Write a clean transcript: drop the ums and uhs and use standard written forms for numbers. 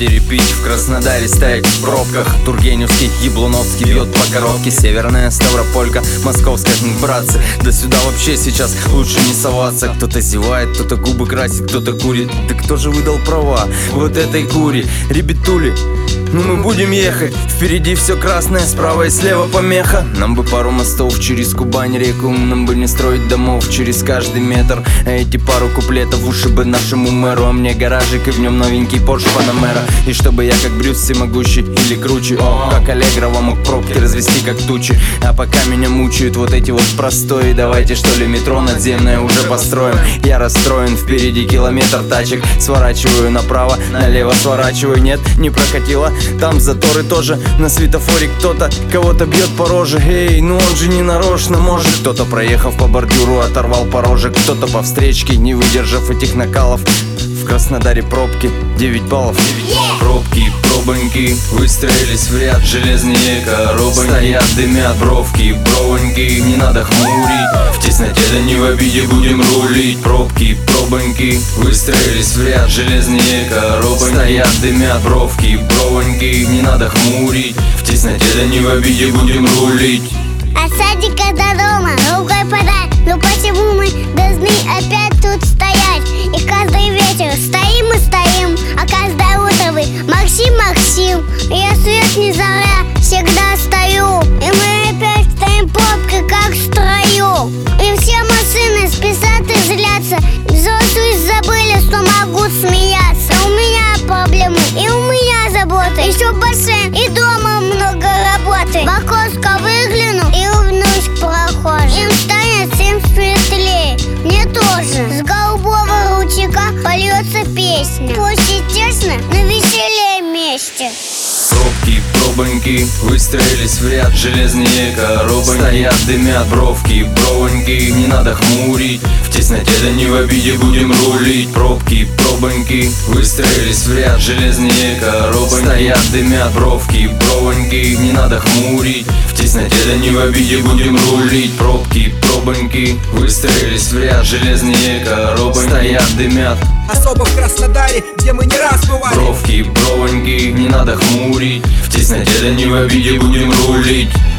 Питере пить, в Краснодаре стоять в пробках. Тургеневский, Яблуновский бьет по коробке. Северная Ставрополька, Московская, братцы. Да сюда вообще сейчас лучше не соваться. Кто-то зевает, кто-то губы красит, кто-то курит. Да кто же выдал права вот этой кури? Ребятули, ну мы будем ехать. Впереди все красное, справа и слева помеха. Нам бы пару мостов через Кубань реку. Нам бы не строить домов через каждый метр. А эти пару куплетов уши бы нашему мэру. А мне гаражик и в нем новенький Porsche Panamera. И чтобы я как Брюс всемогущий или круче, как Аллегрова мог пробки развести как тучи. А пока меня мучают вот эти вот простои, давайте что ли метро надземное уже построим. Я расстроен, впереди километр тачек. Сворачиваю направо, налево сворачиваю. Нет, не прокатило. Там заторы тоже, на светофоре кто-то кого-то бьет по роже. Эй, ну он же не нарочно, может. Кто-то, проехав по бордюру, оторвал порожек. Кто-то по встречке, не выдержав этих накалов. В Краснодаре пробки, 9 баллов. Пробки, пробоньки, выстроились в ряд. Железные коробоньки стоят, дымят бровки, бровоньки. Не надо хмурить, в тесноте да не в обиде будем рулить. Пробки, пробоньки, выстроились в ряд. Железные коробоньки стоят, дымят бровки, бровоньки. Не надо хмурить, в тесноте да не в обиде будем рулить. От садика до дома рукой подать. Ну почему мы должны опять тут стоять? И каждый вечер стоим и стоим, а каждое утро вы Максим, Максим. Я свет не заря, всегда стою. И мы опять стоим пробкой, как в строю. И все машины спешат и злятся. Взрослые забыли, что могут смеяться. У меня проблемы, и у меня заботы. Еще бассейн, и дома много работы. В окошко выгляну и улыбнусь к прохожим. Им станет всем светлее, мне тоже. С голубого ручейка польется песня. Пусть и тесно, но веселее вместе. Пробки, пробоньки, выстроились в ряд. Железные коробоньки стоят, дымят бровки, бровоньки. Не надо хмурить, в тесноте да не в обиде будем рулить. Пробки, пробоньки, выстроились в ряд. Железные коробоньки стоят, дымят бровки, бровоньки. Не надо хмурить, в тесноте да не в обиде будем рулить. Пробки, пробоньки, выстроились в ряд. Железные коробоньки стоят, дымят. Особо в Краснодаре, где мы не раз бывали. Бровки, бровоньки, не надо хмурить, в тесноте да не в обиде будем рулить.